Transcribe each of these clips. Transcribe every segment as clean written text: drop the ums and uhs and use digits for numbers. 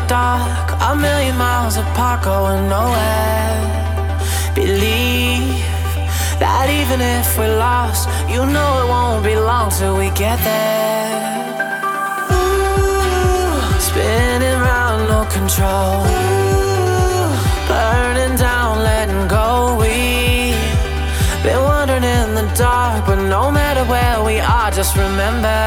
dark, a million miles apart, going nowhere. Believe that even if we're lost, you know it won't be long till we get there. Ooh, spinning round, no control. Ooh, burning down, letting go. We've been wandering in the dark, but no matter where we are, just remember.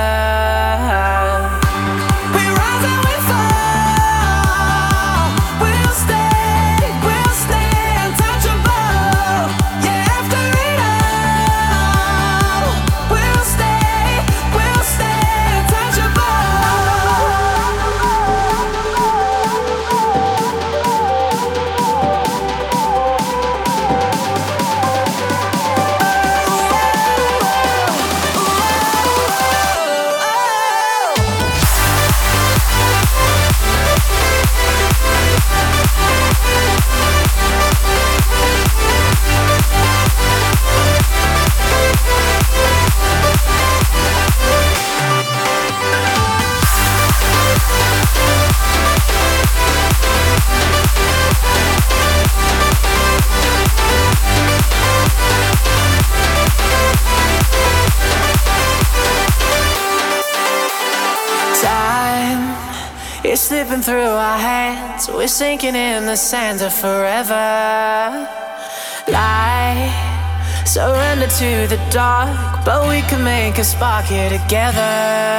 It's slipping through our hands, we're sinking in the sands of forever. Light, surrender to the dark, but we can make a spark here together.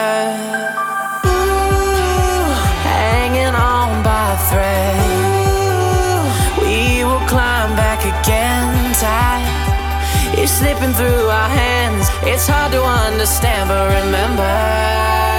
Ooh, hanging on by a thread. Ooh, we will climb back again tight. It's slipping through our hands, it's hard to understand, but remember.